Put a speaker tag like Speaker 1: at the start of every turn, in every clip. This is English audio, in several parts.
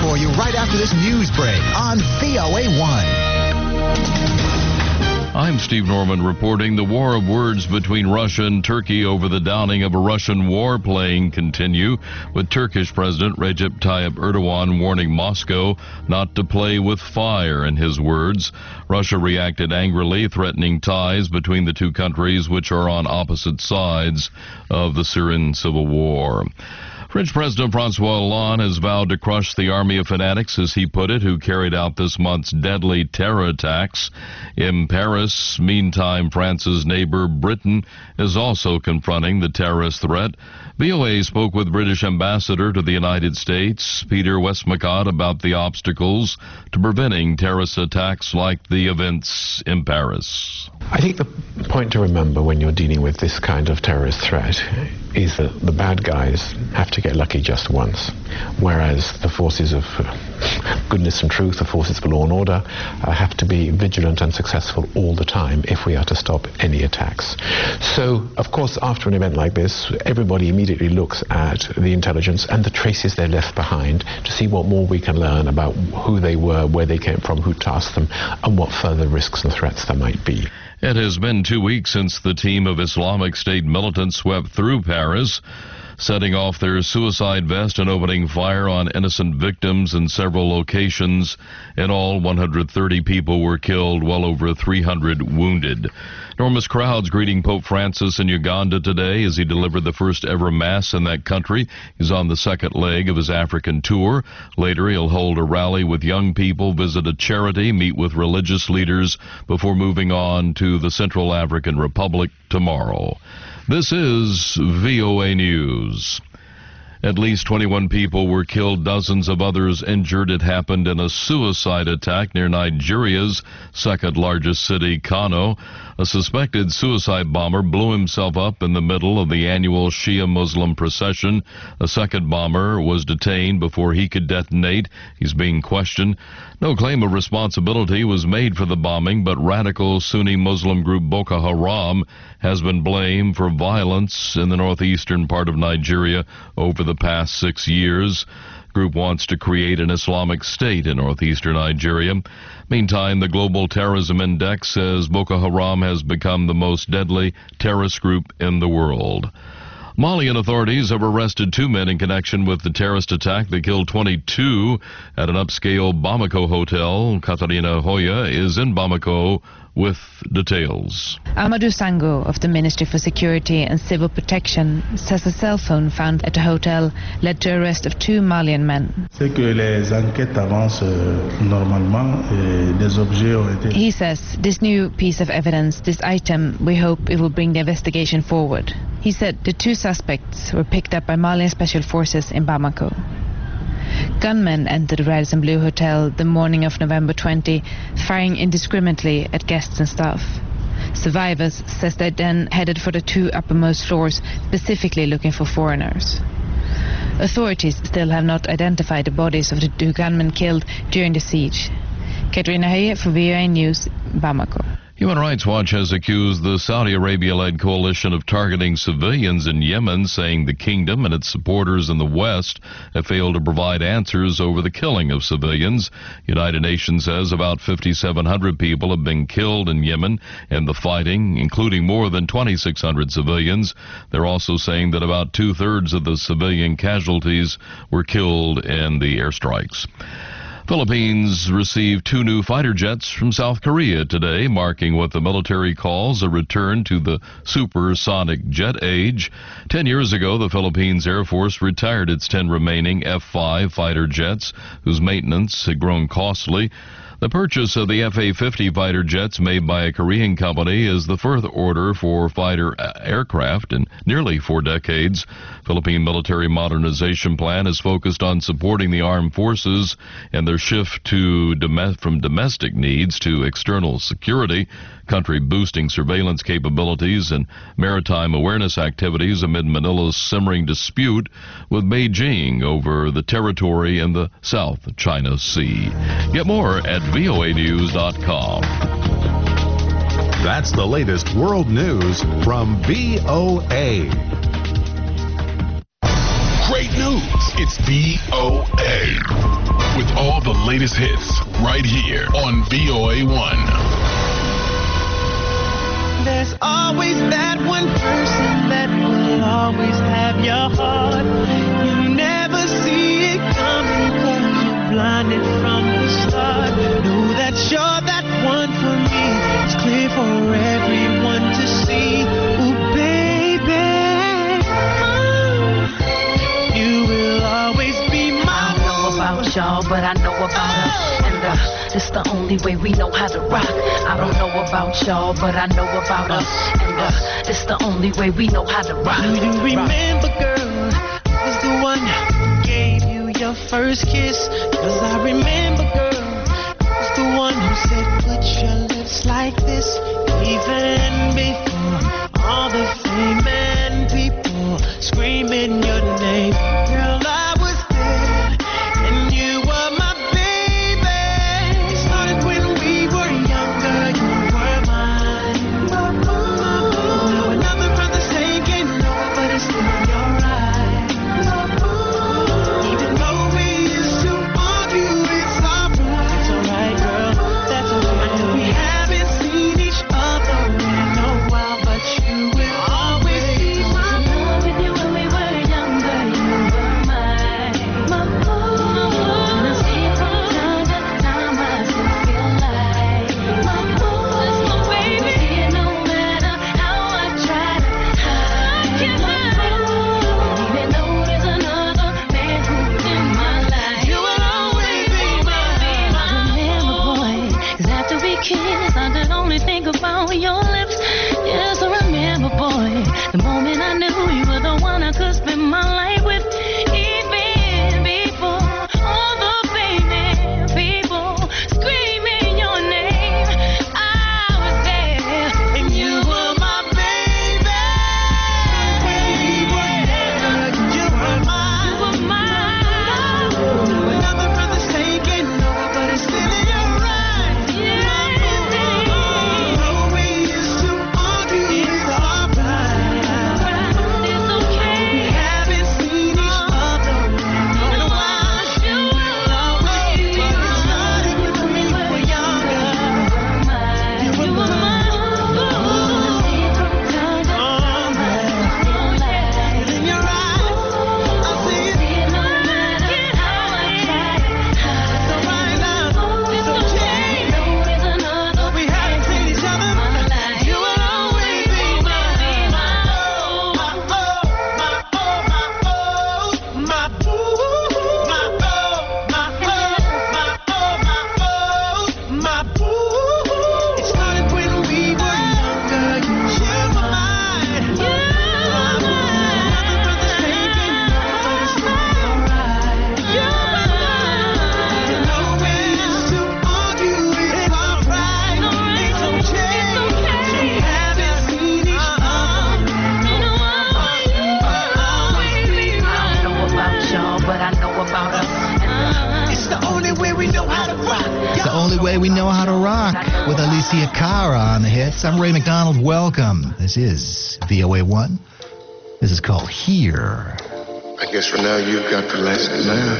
Speaker 1: for you right after this news break on VOA1.
Speaker 2: I'm Steve Norman reporting. The war of words between Russia and Turkey over the downing of a Russian warplane continue, with Turkish President Recep Tayyip Erdogan warning Moscow not to play with fire, in his words. Russia reacted angrily, threatening ties between the two countries, which are on opposite sides of the Syrian civil war. French President Francois Hollande has vowed to crush the army of fanatics, as he put it, who carried out this month's deadly terror attacks in Paris. Meantime, France's neighbor Britain is also confronting the terrorist threat. VOA spoke with British Ambassador to the United States, Peter Westmacott, about the obstacles to preventing terrorist attacks like the events in Paris.
Speaker 3: I think the point to remember when you're dealing with this kind of terrorist threat is that the bad guys have to get lucky just once, whereas the forces of goodness and truth, the forces for law and order, have to be vigilant and successful all the time if we are to stop any attacks. So, of course, after an event like this, everybody immediately looks at the intelligence and the traces they left behind to see what more we can learn about who they were, where they came from, who tasked them, and what further risks and threats there might be.
Speaker 2: It has been 2 weeks since the team of Islamic State militants swept through Paris, setting off their suicide vest and opening fire on innocent victims in several locations. In all, 130 people were killed, well over 300 wounded. Enormous crowds greeting Pope Francis in Uganda today as he delivered the first ever mass in that country. He's on the second leg of his African tour. Later, he'll hold a rally with young people, visit a charity, meet with religious leaders before moving on to the Central African Republic tomorrow. This is VOA News. At least 21 people were killed, dozens of others injured. It happened in a suicide attack near Nigeria's second largest city, Kano. A suspected suicide bomber blew himself up in the middle of the annual Shia Muslim procession. A second bomber was detained before he could detonate. He's being questioned. No claim of responsibility was made for the bombing, but radical Sunni Muslim group Boko Haram has been blamed for violence in the northeastern part of Nigeria over the past 6 years. Group wants to create an Islamic state in northeastern Nigeria. Meantime, the Global Terrorism Index says Boko Haram has become the most deadly terrorist group in the world. Malian authorities have arrested 2 men in connection with the terrorist attack that killed 22 at an upscale Bamako hotel. Katarina Hoya is in Bamako with details.
Speaker 4: Amadou Sango of the Ministry for Security and Civil Protection says a cell phone found at a hotel led to arrest of 2 Malian men. He says this new piece of evidence, this item, we hope it will bring the investigation forward. He said the 2 suspects were picked up by Malian special forces in Bamako. Gunmen entered the Radisson Blu Hotel the morning of November 20, firing indiscriminately at guests and staff. Survivors says they then headed for the 2 uppermost floors, specifically looking for foreigners. Authorities still have not identified the bodies of the 2 gunmen killed during the siege. Katrina Höje for VOA News, Bamako.
Speaker 2: Human Rights Watch has accused the Saudi Arabia-led coalition of targeting civilians in Yemen, saying the kingdom and its supporters in the West have failed to provide answers over the killing of civilians. United Nations says about 5,700 people have been killed in Yemen in the fighting, including more than 2,600 civilians. They're also saying that about 2/3 of the civilian casualties were killed in the airstrikes. Philippines received 2 new fighter jets from South Korea today, marking what the military calls a return to the supersonic jet age. 10 years ago, the Philippines Air Force retired its 10 remaining F-5 fighter jets, whose maintenance had grown costly. The purchase of the F-A-50 fighter jets made by a Korean company is the first order for fighter aircraft in nearly 4 decades. Philippine military modernization plan is focused on supporting the armed forces and their shift from domestic needs to external security, country boosting surveillance capabilities and maritime awareness activities amid Manila's simmering dispute with Beijing over the territory in the South China Sea. Get more at voanews.com.
Speaker 5: That's the latest world news from VOA. great news. It's VOA. With all the latest hits right here on VOA1.
Speaker 6: There's always that one person that will always have your heart. You never see it coming because you're blinded from the start. Know that you're that one for me. It's clear for everyone to see. Ooh, baby, you will always be my one.
Speaker 7: I don't know about y'all, but I know about us. And it's the only way we know how to rock. I don't know about y'all, but I know about us. And it's the only way we know how to rock.
Speaker 6: Do you remember, girl, who was the one who gave you your first kiss? 'Cause I remember, girl, who was the one who said, put your lips like this. Even before all the fame and people screaming your name. Girl, I was there, and you were my baby. It started when we were younger, you were mine. Now another brother's taking over, but it's still your right. Even though we used to argue, it's alright. It's alright, girl, that's alright. I know we haven't seen each other in a while, but you will always be mine.
Speaker 7: With you when we were younger, you were mine. And I see it from time to time, I still feel like my baby. No matter how I try to hide, even though there's another man who's in my life,
Speaker 6: You will always be mine.
Speaker 7: remember, boy, 'cause after we kissed, I could only think about your lips. Yes, I remember, boy, the moment I knew you were the one I could spend my life with. Even before all the famous people screaming your name, I was there,
Speaker 6: And you were my baby. We were there, you were mine.
Speaker 7: you were mine.
Speaker 6: Another brother's taking over, but it's still in your right. Though we used to argue, it's alright.
Speaker 7: It's okay.
Speaker 6: We haven't seen each other in a while.
Speaker 7: You will always be mine.
Speaker 6: Started when we were younger.
Speaker 7: You were mine.
Speaker 6: In your eyes, I see it. So right now, it's okay. We haven't seen each other. You will always be mine. My boo, my boo. It started when we were younger. You were mine. Another brother's taking over, but it's still alright. Even though we used to argue, it's alright. It's okay. We haven't seen each other.
Speaker 7: I don't know about y'all, but I know about us.
Speaker 6: It's the only way we know how to rock.
Speaker 1: The only way we know how to rock with Alicia Cara on the hits. I'm Ray McDonald. Welcome. This is VOA1. This is called Here.
Speaker 8: I guess for now you've got the last laugh.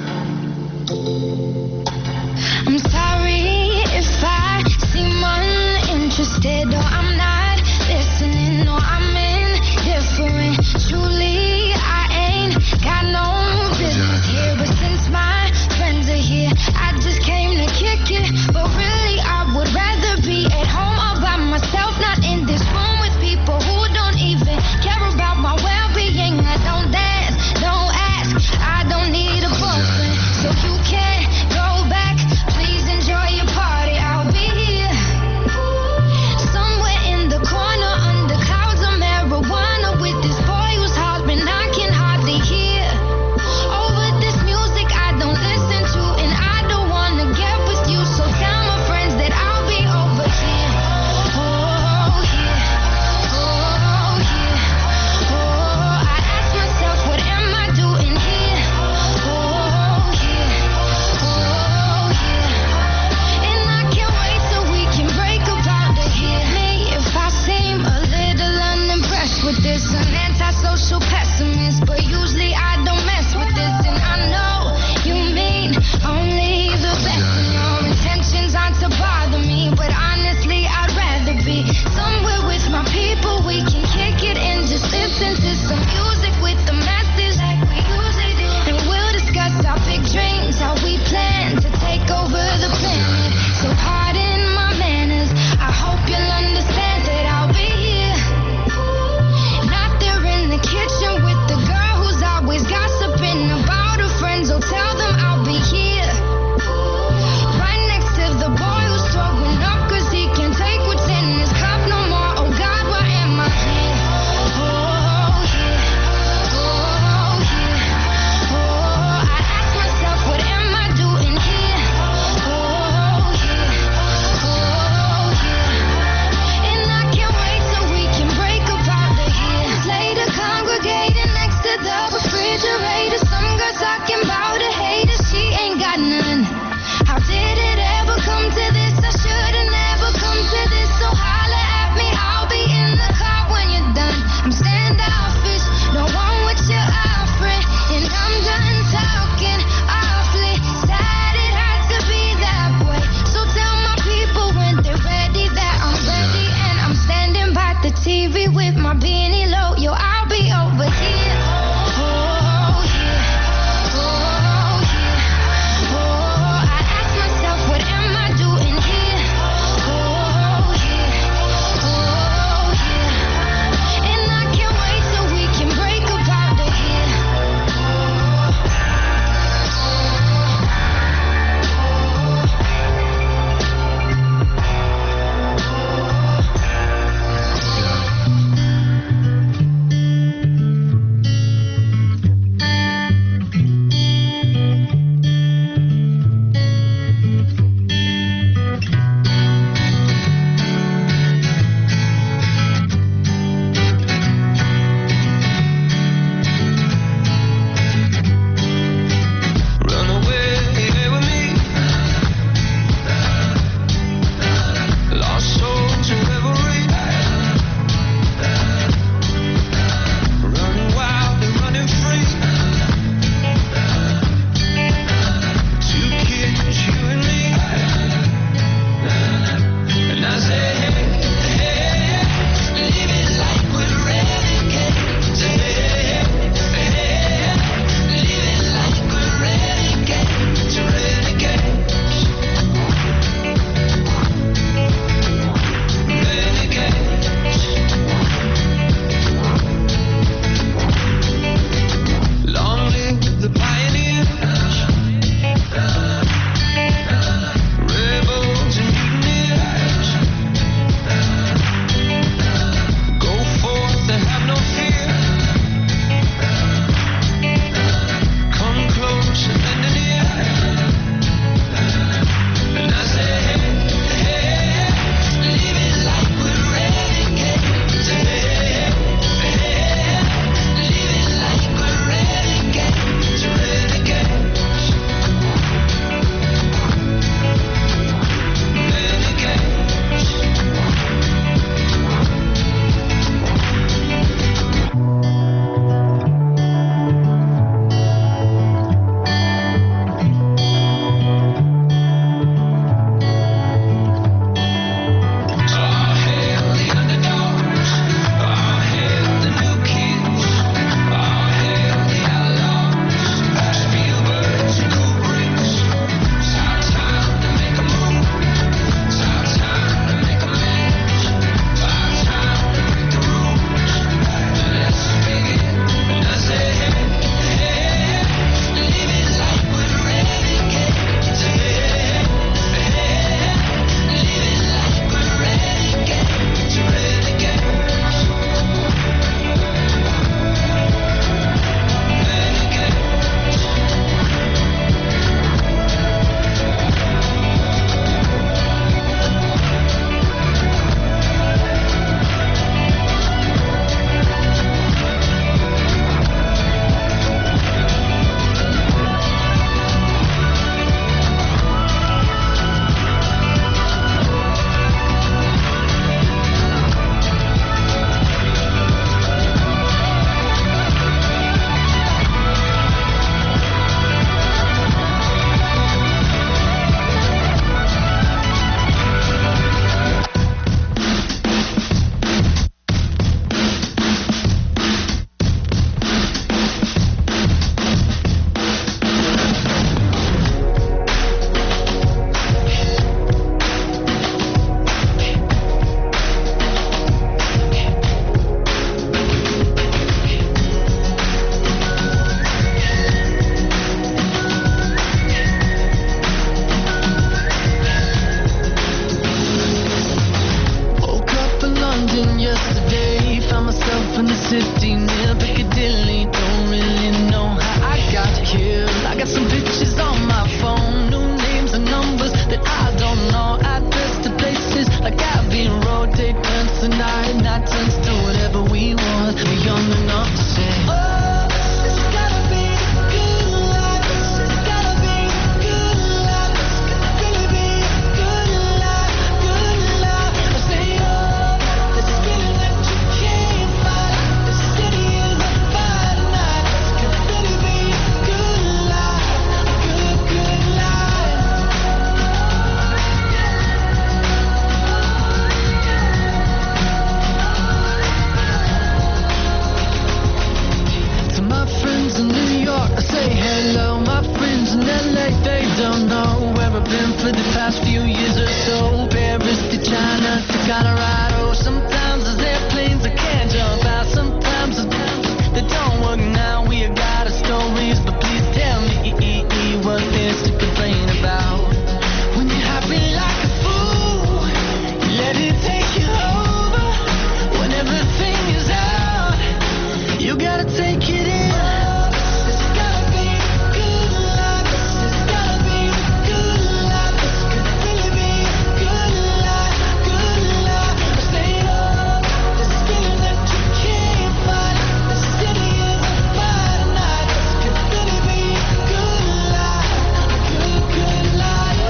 Speaker 9: I'm sorry if I seem uninterested or I'm not listening or I'm indifferent. Truly, I ain't got no business here. But since my friends are here, I just came to kick it. But really, I would rather be at home all by myself, not in this room with people who don't even care about my well-being. I don't dance, don't ask, I don't need a boyfriend. So you can't go back, please enjoy your party. I'll be here, somewhere in the corner under clouds of marijuana with this boy whose heart's
Speaker 6: for the past few years or so. Paris to China to Colorado. Sometimes there's airplanes that can't jump out. Sometimes they don't work now. We got our stories, but please tell me what there's to complain about. When you're happy like a fool, you let it take you over. When everything is out, you gotta take it in. It's gotta be good life. It's gotta be good life. This could really be good life, good life. Stay up, this feeling that you can't fight. The city is on fire tonight. This could really be good life, good, good life.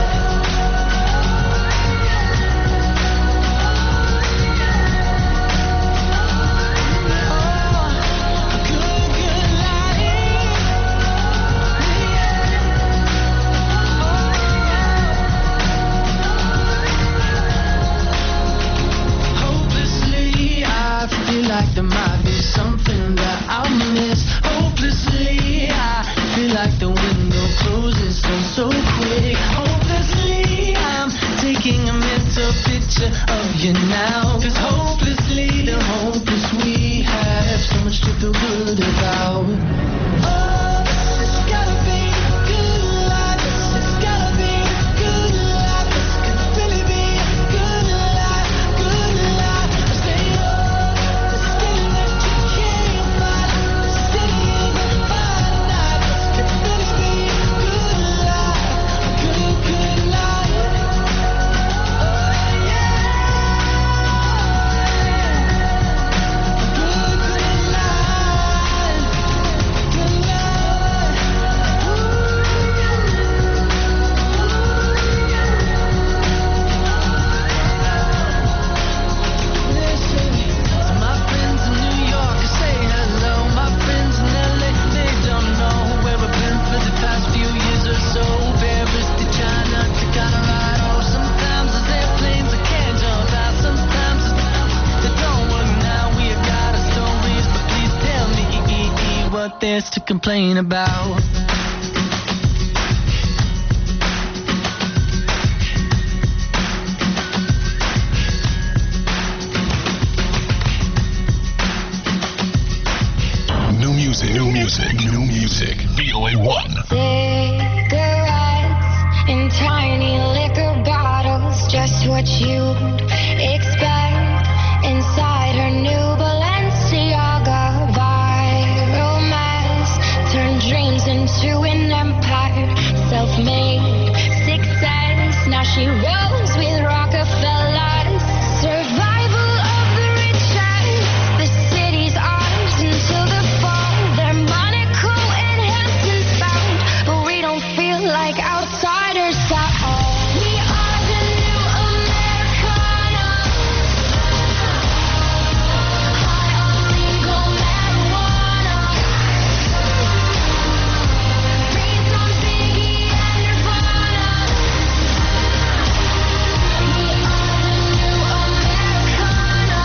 Speaker 6: Hopelessly, I feel like there might be something that I'll miss. Hopelessly, I feel like the window closes so quick. Hopelessly, I'm taking a mental picture of you now. 'Cause hopelessly, the hopeless we have so much to feel good about. Oh, it's gotta be good life. It's gotta be good life. This could really be good life, good life. Stay up, this feeling that you can't fight. The city is on fire tonight. This could really be good life, good, good life. Oh yeah, good, good life, good life. Listen, to my friends in New York, I say hello. My friends in LA, they don't know where I've been for the past few years or so. Paris to China to Colorado. Sometimes there's airplanes that can't jump out. Sometimes they don't work now. We got our stories, but please tell me what there's to complain about.
Speaker 5: New music, new music, new music. VOA1.
Speaker 9: Cigarettes in tiny liquor bottles, just what you'd expect inside her new Balenciaga. Viral mess turned dreams into an empire. Self-made success, now she rolls with Rockefellers. Survival of the richest, the city's ours until the fall. Their Monaco and Hamptons found, but we don't feel like outsiders at all. We are the new Americana. High on legal marijuana. Raised on Biggie and Nirvana. We are the new Americana.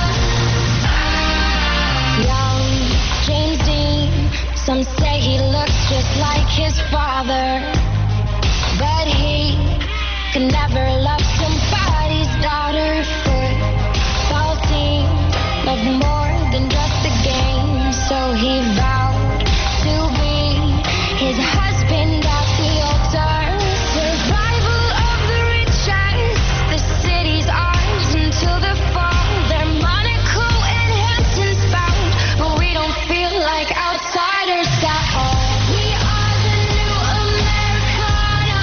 Speaker 9: Young James Dean, some say he looks just like his father, but he could never love somebody's daughter. Football team loved more than just the game, so he vowed to be his husband at the altar. Survival of the richest, the city's ours until the fall. Their Monaco and Hamptons found, but we don't feel like outsiders at all. We are the new Americana.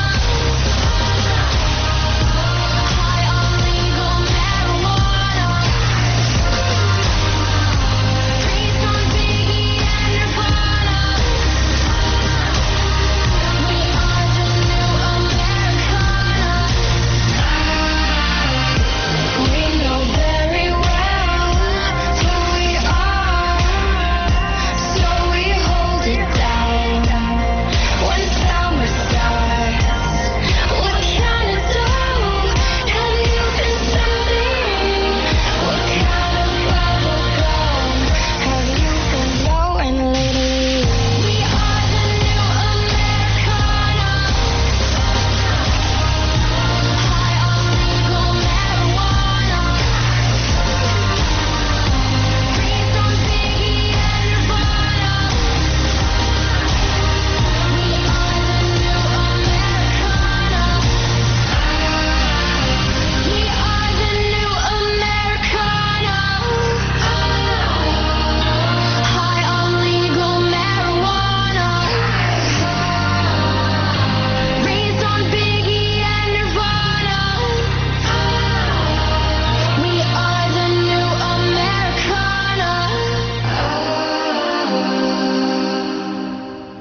Speaker 9: High on legal marijuana.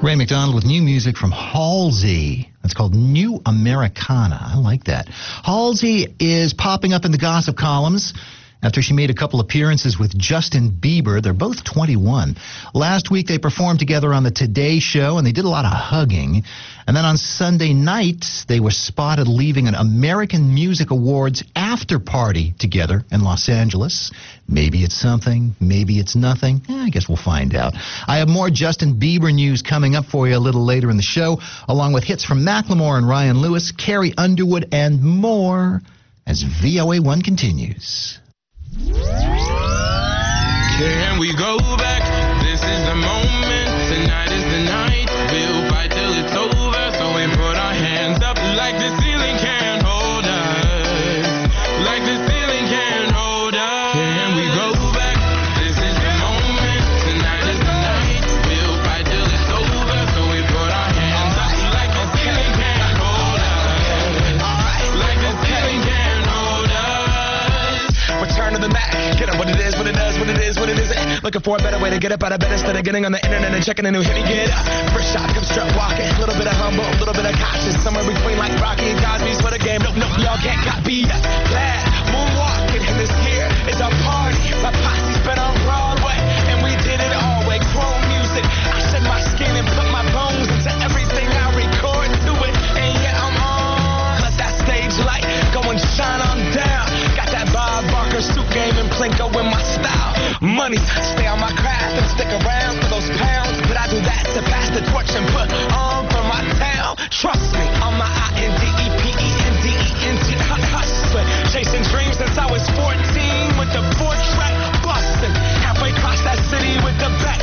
Speaker 1: Ray McDonald with new music from Halsey. It's called New Americana. I like that. Halsey is popping up in the gossip columns after she made a couple appearances with Justin Bieber. They're both 21. Last week they performed together on the Today Show, and they did a lot of hugging. And then on Sunday night, they were spotted leaving an American Music Awards after party together in Los Angeles. Maybe it's something, maybe it's nothing. I guess we'll find out. I have more Justin Bieber news coming up for you a little later in the show, along with hits from Macklemore and Ryan Lewis, Carrie Underwood, and more as VOA1 continues.
Speaker 10: Can we go back? This is the moment. Tonight is the night. We'll fight till it's over. So we put our hands up like the ceiling can't hold us. Like the ceiling can't hold us. Can we go back? This is the moment. Tonight is the night. We'll fight till it's over. So we put our hands up like the ceiling can't hold us. Like the ceiling can't hold us.
Speaker 11: Return to the Mac. Get up what it is, what it does, what it is, what it isn't. Looking for a better way to get up out of bed instead of getting on the internet and checking a new hit. Me get up. First shot, come strut walking. A little bit of humble, a little bit of cautious. Somewhere between like Rocky and Cosby's for the game. Nope, y'all can't copy us. Glad moonwalking. And this here is our party. My posse's been on Broadway, and we did it all way. Chrome music. I shed my skin and put my bones into everything I record to it. And yeah, I'm on. Let that stage light go and shine on down. Got that Bob Barker suit game and Plinko in my style. Money, stay on my craft and stick around for those pounds. But I do that to pass the torch and put on for my town. Trust me, on my INDEPENDENT hustling. Chasing dreams since I was 14 with the 4-track busting. Halfway across that city with the back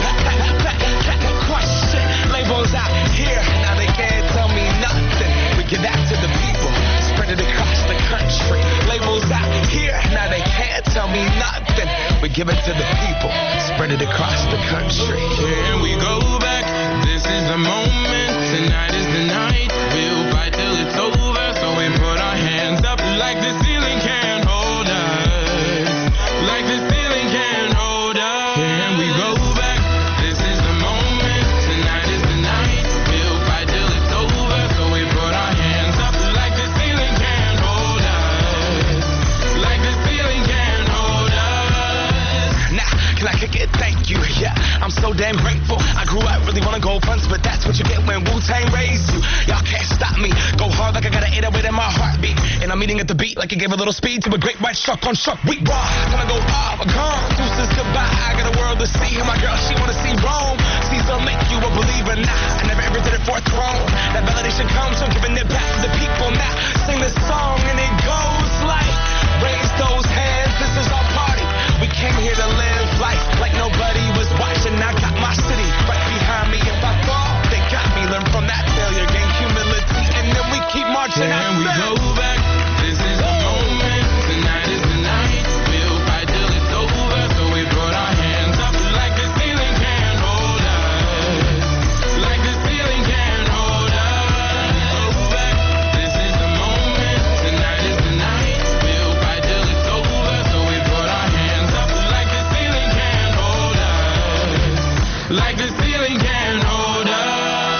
Speaker 11: question. Labels out here, now they can't tell me nothing. We give that to the people, spread it across the country. Labels out here, now they can't tell me nothing. We give it to the people, spread it across the country.
Speaker 10: Can we go back? This is the moment. Tonight is the night. We'll fight till it's over. So we put our hands up like the ceiling can't hold us. Like the ceiling can't hold us. Can we go back? This is the moment. Tonight is the night. We'll fight till it's over. So we put our hands up like the ceiling can't hold us. Like the ceiling can't hold us.
Speaker 11: Nah, can I kick it? Thank you. Yeah, I'm so damn grateful. I grew up really wanna go fronts, but that's what you get when Wu-Tang raised you. Y'all can't stop me. Go hard like I got an 808 in my heartbeat. And I'm eating at the beat like it gave a little speed to a great white shark on shark. We raw. Gonna go off, gone. Deuces goodbye. I got a world to see. And my girl, she wanna see Rome. Caesar make you a believer. Nah, I never ever did it for a throne. That validation comes from giving it back to the people. Now sing this song and it goes like, raise those hands. This is our party. We came here to live life like nobody was watching. I got my city right behind me. If I fall, they got me. Learn from that failure, gain humility, and then we keep marching.
Speaker 10: Can we go back? This is the moment. Tonight is the night. We'll fight till it's over. So we put our hands up like the ceiling can't hold us. Like the ceiling can't hold us. Go back. This is the moment. Tonight is the night. We'll fight till it's over. So we put our hands up like the ceiling can't hold us. Like the ceiling can't hold us.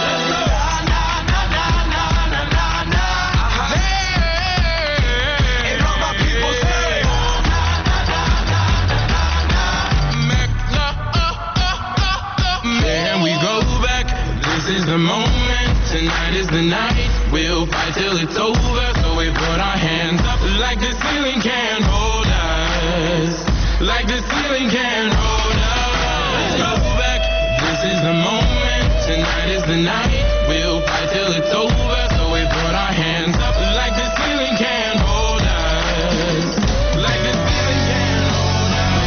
Speaker 10: This is the moment, tonight is the night. We'll fight till it's over. So we put our hands up like the ceiling can't hold us. Like the ceiling can't hold us. Go back, this is the moment, tonight is the night. We'll fight till it's over. So we put our hands up like the ceiling can't hold us. Like the ceiling can't hold us.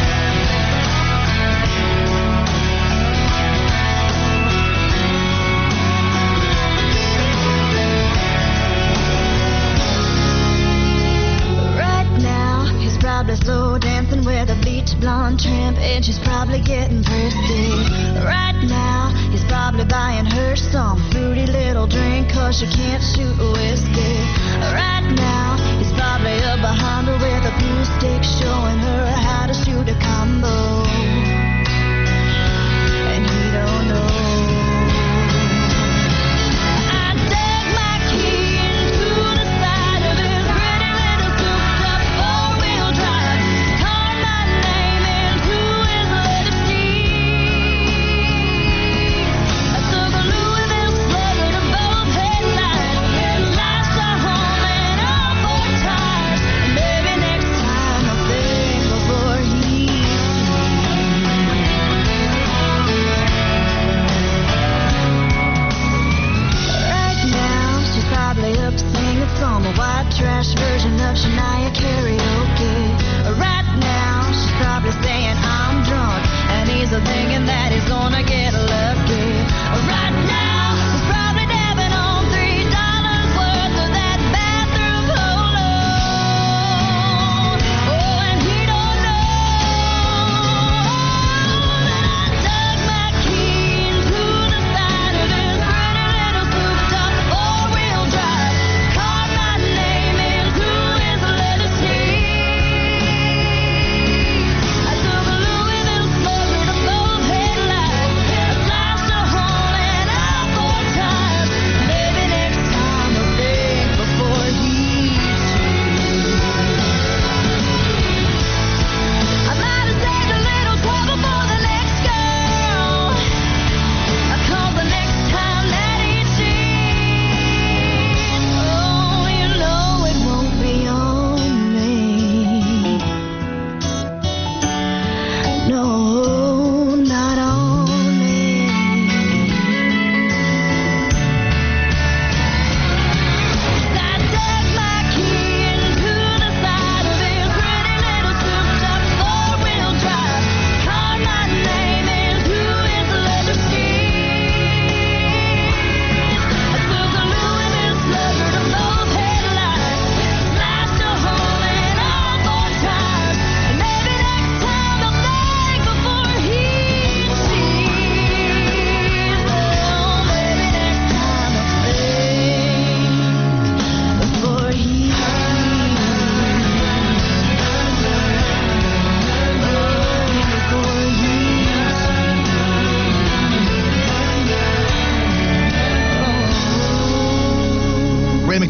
Speaker 9: Right now, he's probably slow dancing with a bleach blonde tramp, and she's probably getting prissy. Right now, he's probably buying her some fruity little drink, cause she can't shoot whiskey. Right now, he's probably up behind her with a blue stick, showing her how to shoot a combo. And he don't know.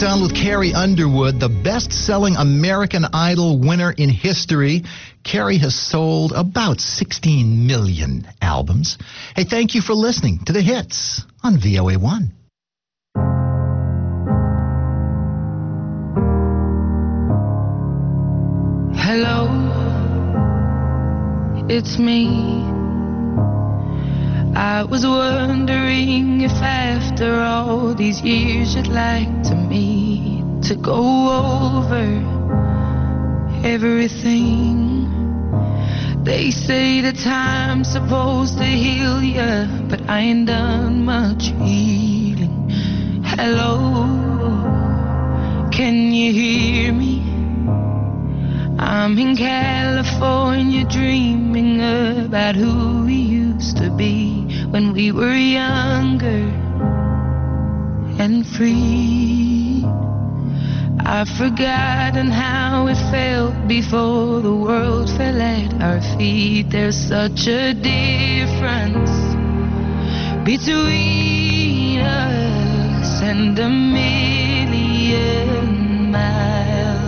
Speaker 1: McDonald with Carrie Underwood, the best-selling American Idol winner in history. Carrie has sold about 16 million albums. Hey, thank you for listening to The Hits on VOA1.
Speaker 12: Hello, it's me. I was wondering if after all these years you'd like to meet to go over everything. They say the time's supposed to heal ya, but I ain't done much healing. Hello, can you hear me? I'm in California dreaming about who we used to be when we were younger and free. I've forgotten how it felt before the world fell at our feet. There's such a difference between us and a million miles.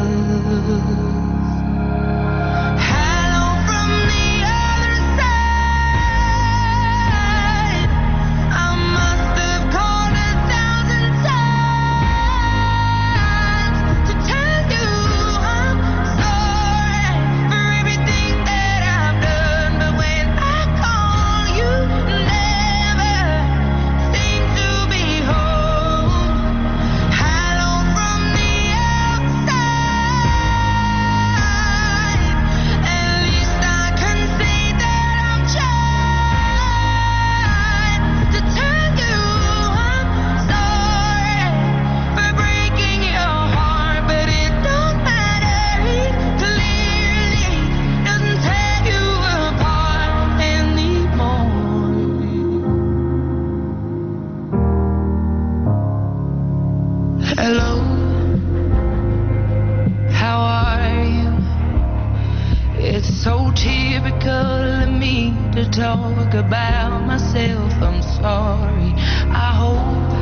Speaker 12: Talk about myself, I'm sorry. I hope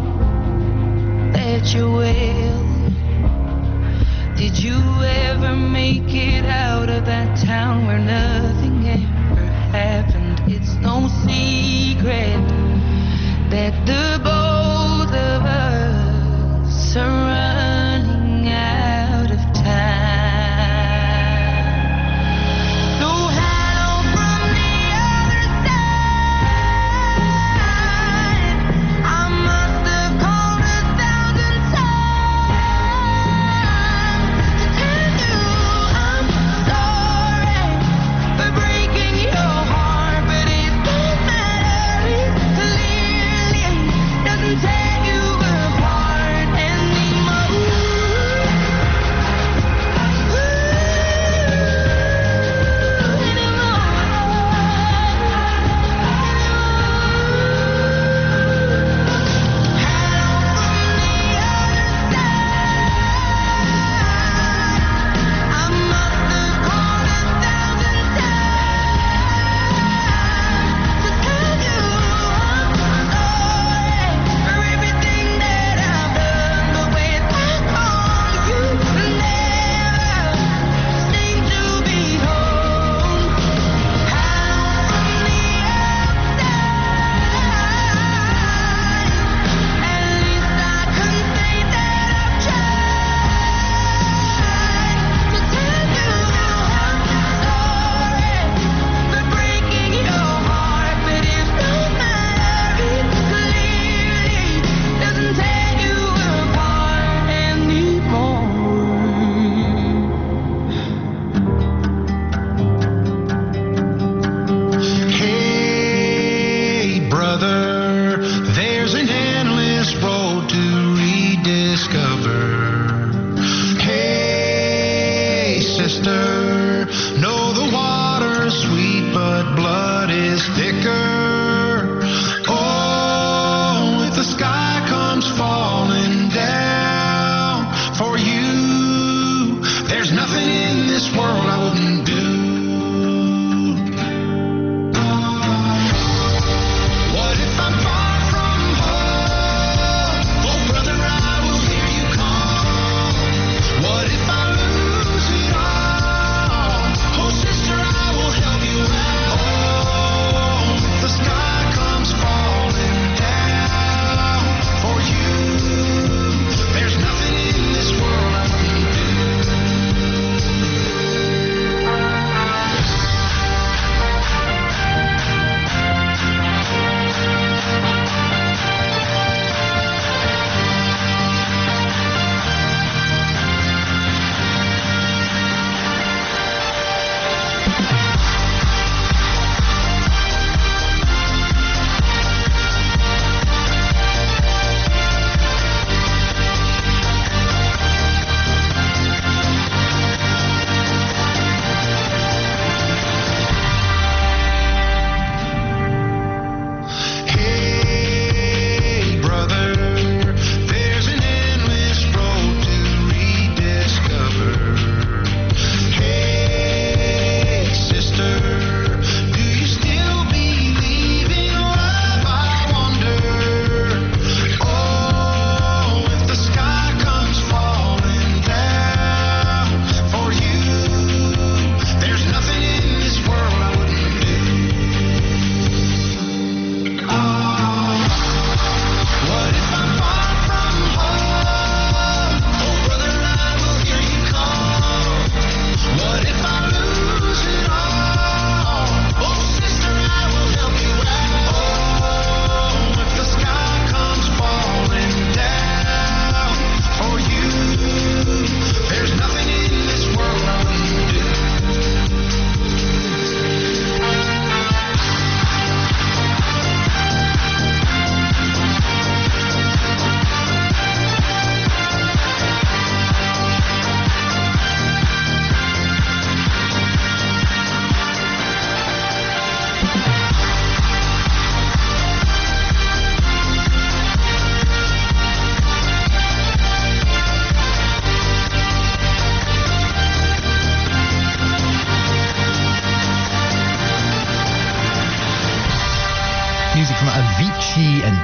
Speaker 12: that you're well. Did you ever make it out of that town where nothing ever happened? It's no secret that the both of us are running out of time.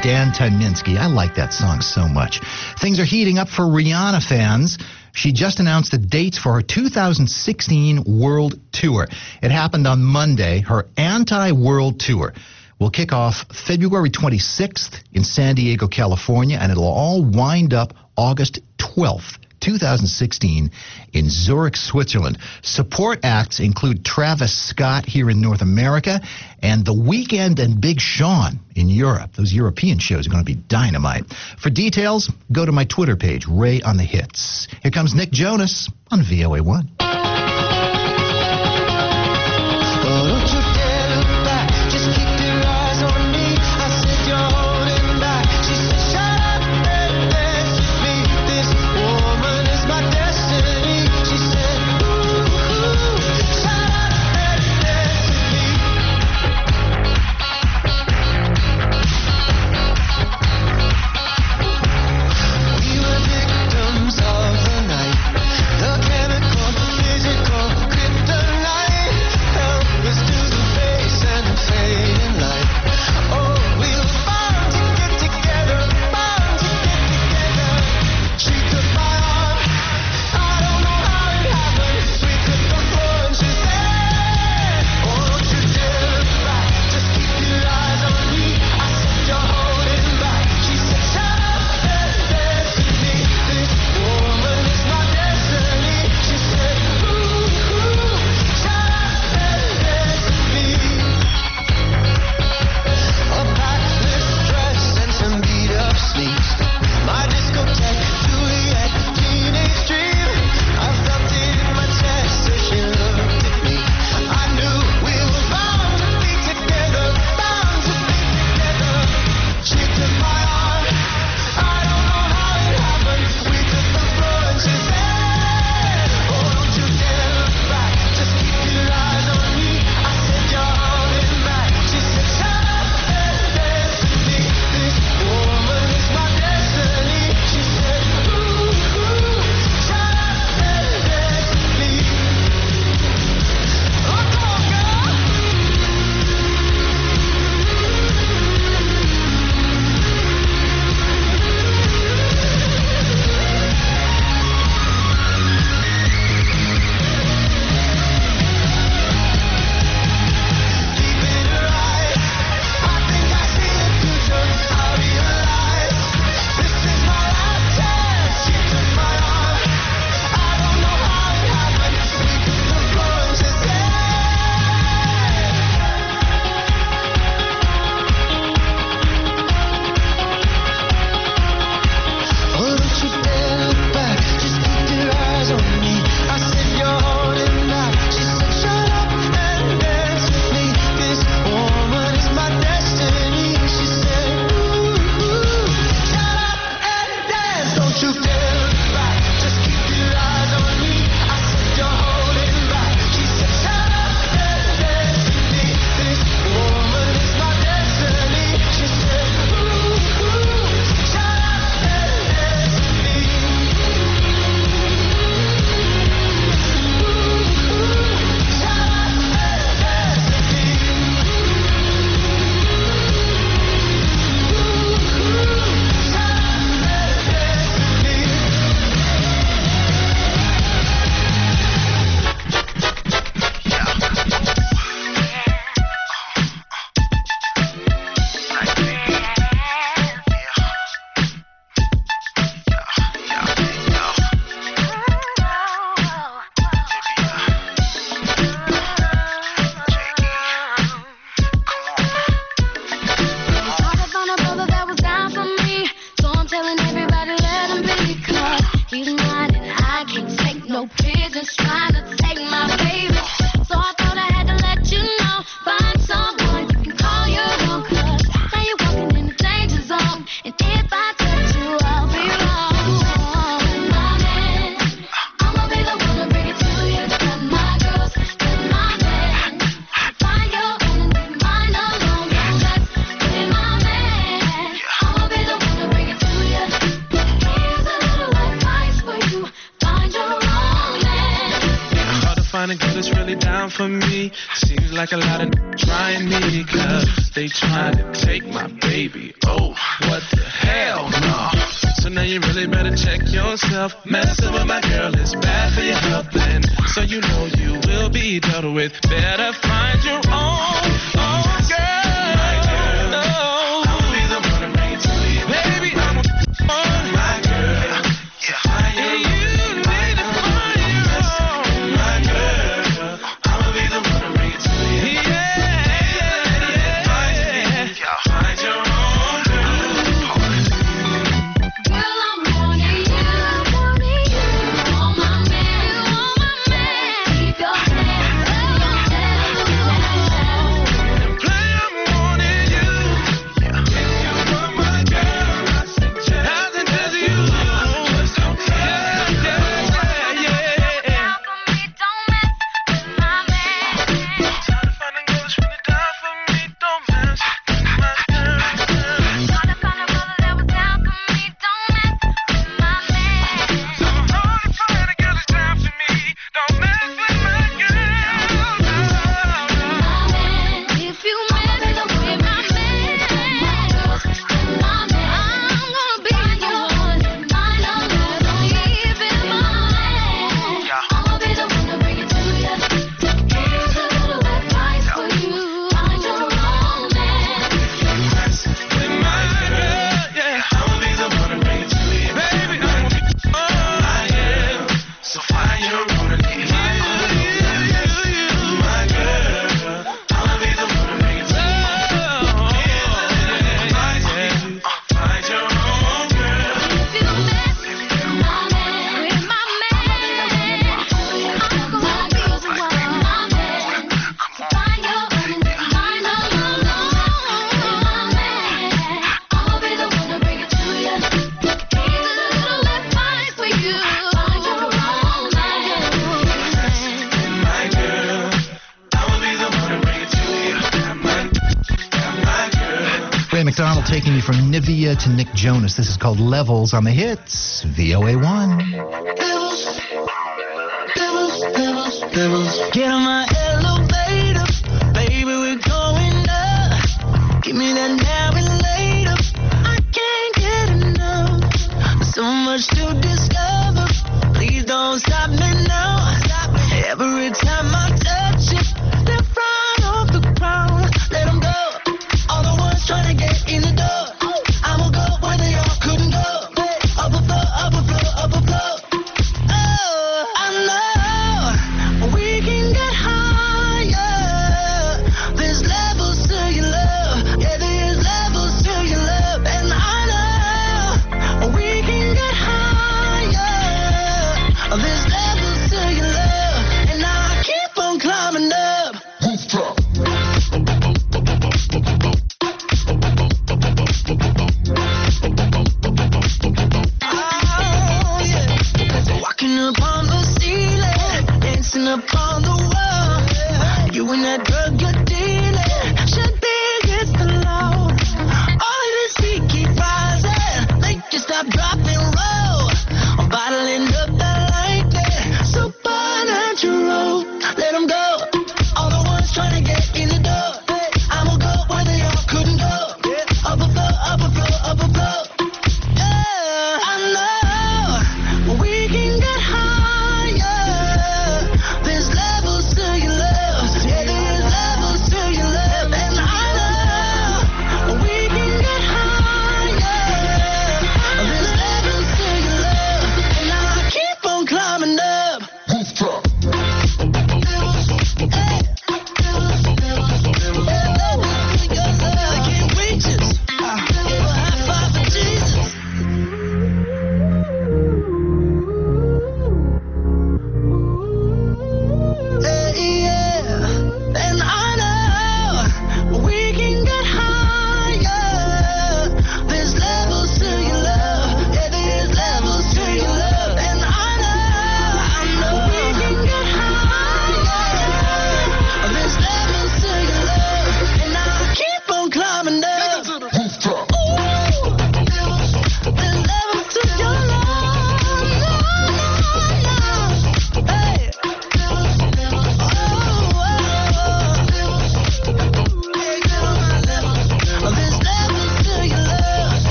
Speaker 1: Dan Tyminski. I like that song so much. Things are heating up for Rihanna fans. She just announced the dates for her 2016 World Tour. It happened on Monday. Her anti-World Tour will kick off February 26th in San Diego, California, and it'll all wind up August 12th. 2016 in Zurich, Switzerland. Support acts include Travis Scott here in North America and The Weeknd and Big Sean in Europe. Those European shows are going to be dynamite. For details, go to my Twitter page, Ray on the Hits. Here comes Nick Jonas on VOA1.
Speaker 6: Of the night, the chemical find a girl that's really down for me. Seems like a lot of trying me, cause they trying to take my baby. Oh, what the hell, no. So now you really better check yourself. Messing with my girl is bad for your health, and so you know you will be dealt with. Better find your own girl. No. I'll be the one to bring it to you. Baby, I'm a my girl. Yeah, you need to find your own. My girl, I'll be the one to bring it to you. Yeah. Find your own girl.
Speaker 9: Girl, I'm wanting you. On my man. Keep your hands
Speaker 6: Play, I'm wanting you. If you want my girl, I suggest I suggest you. Yeah. Try to find a girl that's really down for me. Don't mess with my girl. So hard to find a girl that's down for me. Don't mess with my girl.
Speaker 9: If you mess with my man, I'm gonna be yours. Mine alone, keep it mine. I'll be the one to bring it to you. Here's a little advice for you. Find your own man.
Speaker 6: With my girl, yeah. I'll be the one to bring it to you. Baby, I'm gonna be my girl. So find your own and keep my girl. I'll be the one to bring it to you. Find your own girl.
Speaker 9: If you mess with my man, I'm gonna be the one. My man. Find your own and mine alone. My man. I'll be the one to bring it to you. Here's a little advice for you. Find your own man.
Speaker 6: My girl, I'll be the one to bring it to you. My girl.
Speaker 1: Ray McDonald taking you from Nivea to Nick Jonas. This is called Levels on the Hits, VOA1.
Speaker 6: Get on my elevator, baby, we're going up. Give me that now and later. I can't get enough. So much to discover. Please don't stop me now. Every time I touch it, they're flying off the ground. Let them go. All the ones trying to get in the door. I'ma go where they all couldn't go. Up a floor, up a floor, up a floor. Oh, I know we can get higher. There's levels to your love. Yeah, there's levels to your love. And I know we can get higher. There's levels to your love. And I keep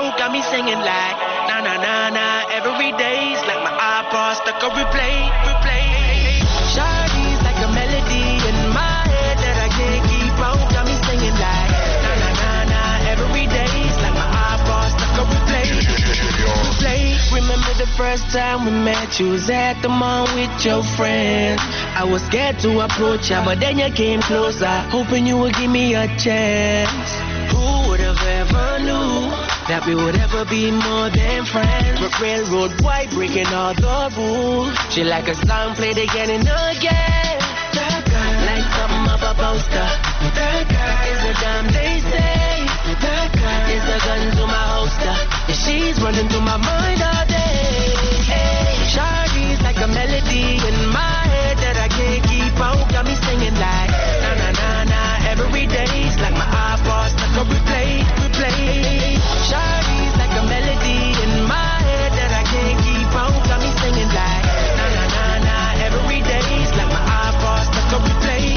Speaker 6: out, got me singing like na na na na. Every day's like my iPod stuck on replay. Shawty's like a melody in my head that I can't keep out, got me singing like na na na na. Every day's like my iPod stuck on replay. Remember the first time we met, you was at the mall with your friends. I was scared to approach ya, but then you came closer, hoping you would give me a chance. Who would have ever knew that we would ever be more than friends? But railroad white breaking all the rules. She like a song played again and again. That girl, like something up a poster. That girl is a damn they say. That girl is a gun to my holster. And she's running through my mind all day. Hey, Shawty's like a melody in my head that I can't keep out. Got me singing like na na na na. Every day's like my iPod stuck on replay. Shawty's like a melody in my head that I can't keep out. Got me singing like na na na na. Every day's like my iPod stuck on replay.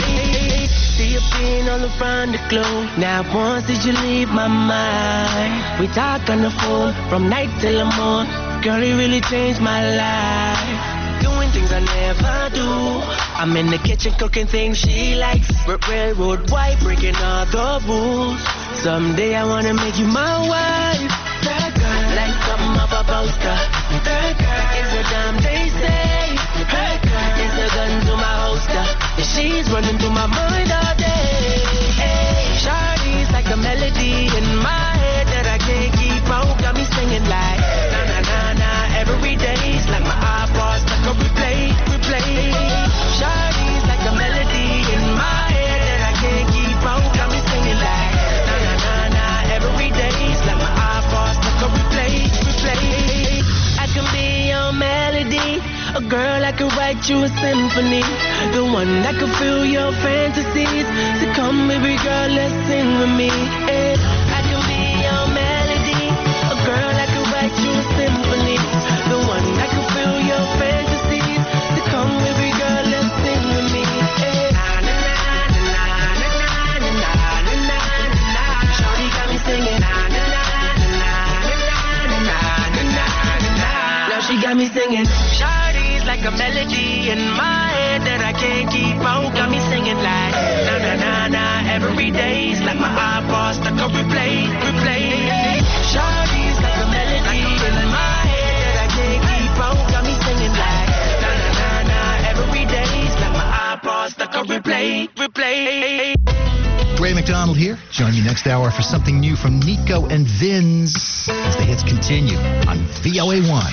Speaker 6: See you being all around the globe. Now once did you leave my mind? We talk on the phone from night till the morning. Girl, you really changed my life. Doing things I never do. I'm in the kitchen cooking things she likes. Railroad white breaking all the rules. Someday I wanna make you my wife. That girl, like something up a poster. That girl is a damn they say. That girl is a gun to my holster. And she's running through my mind all day. Hey, Shawty's like a melody in my head that I can't keep out. Got me singing like na na na na. Every day's like my iPod stuck on replay. Shawty's like a melody in my head that I can't keep out. Got me singing like na na na na. Every day's like my iPod stuck on replay. I can be your melody, a girl I can write you a symphony, the one that can fill your fantasies. So come, baby girl, let's sing with me. Yeah. I can be your melody, a girl I can write you a symphony, the one that can fill your fantasies. So come, baby girl, let's sing with me. Yeah. Na na na na na na na na na na. Shawty got me singing. Na na na na na na na na. Now she got me singing. Shawty's like a melody in my head that I can't keep out. Got me singing like na na na na. Every day's like my iPod stuck on replay. Shawty's like a melody in my head that I can't keep out. Got me singing like na na na na. Every day's like my iPod stuck on replay.
Speaker 1: Ray McDonald here. Join me next hour for something new from Nico and Vinz as the hits continue on VOA1.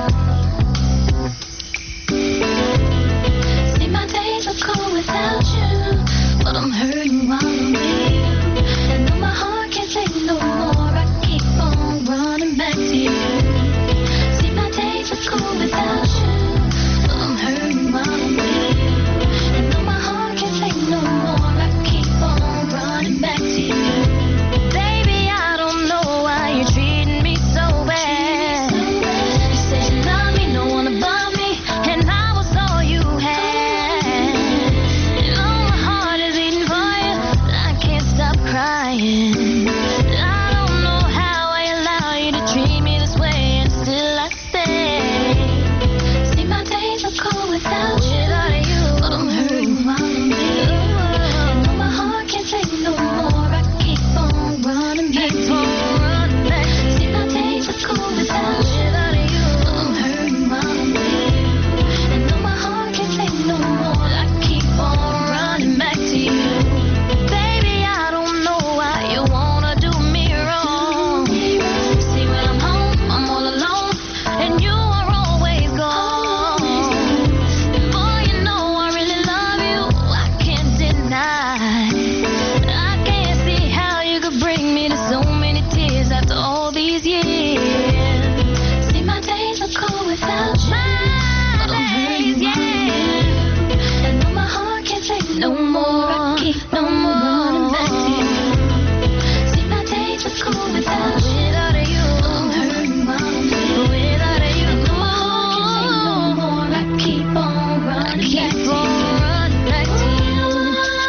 Speaker 7: See, my days are cold without you, but I'm hurting while I'm with you. And though my heart can't take no more, I keep on running back to you. See, my days are cold without you, but I'm hurting while I'm with you. And though my heart can't take no more, I keep on running back to you. Baby, I don't know why you're treating me so bad. You said you love me, no one above me, and I was all you had. And oh, my heart is beating for you, but I can't stop crying. I don't know how I allow you to treat me this way, and still I stay. See, my days are cold without you, but I'm hurting while I'm with you. And though my heart can't take no more, I keep on running back to you. See, my days are cold without you, but I'm hurting while I'm with you. And though my heart can't take no more, I keep on running back to you. Baby, I don't know why you wanna do me wrong. See, when I'm home, I'm all alone, and you are always gone. And boy, you know I really love you, I can't deny. I can't see how you could bring me to so many tears after all these years. See, my days are cold without you, but I'm hurting while I'm with you. And though my heart can't take no more, I keep on running back to you. See, my days are cold without you, but I'm hurting while I'm with you. And though my heart can't take no more, I keep on running back to you.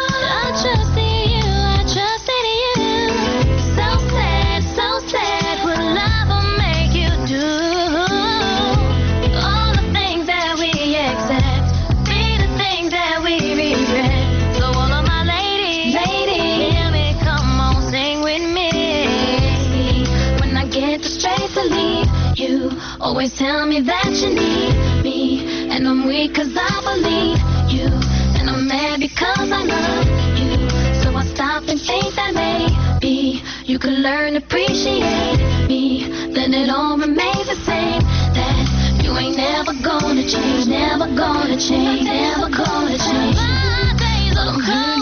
Speaker 7: I trust in you, so sad
Speaker 9: always tell me that you need me, and I'm weak cause I believe you, and I'm mad because I love you. So I stop and think that maybe you could learn to appreciate me. Then it all remains the same, that you ain't never gonna change, never gonna change, never gonna change. My days are